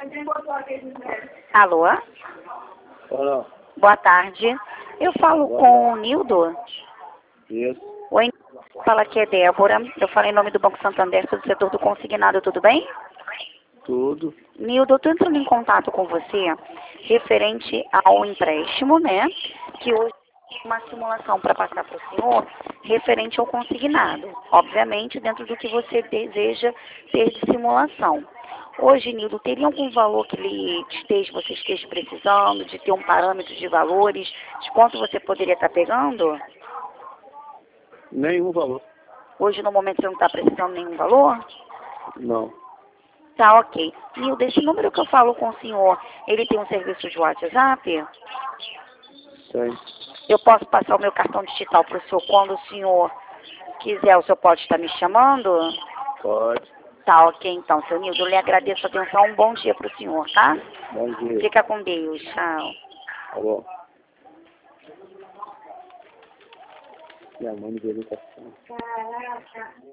Alô? Olá. Boa tarde. Eu falo com o Nildo. Isso. Oi, fala aqui é Débora. Eu falo em nome do Banco Santander, do setor do consignado, tudo bem? Tudo. Nildo, eu estou entrando em contato com você referente ao empréstimo, né? Que hoje é uma simulação para passar para o senhor referente ao consignado. Obviamente, dentro do que você deseja ter de simulação. Hoje, Nildo, teria algum valor que você esteja precisando, de ter um parâmetro de valores, de quanto você poderia estar pegando? Nenhum valor. Hoje, no momento, você não está precisando de nenhum valor? Não. Tá, ok. Nildo, esse número que eu falo com o senhor, ele tem um serviço de WhatsApp? Tem. Eu posso passar o meu cartão digital para o senhor quando o senhor quiser, o senhor pode estar me chamando? Pode. Tá, ok, então, seu Nildo, eu lhe agradeço a atenção, um bom dia para o senhor, tá? Bom dia. Fica com Deus, tchau. Tá bom. Minha mãe de educação.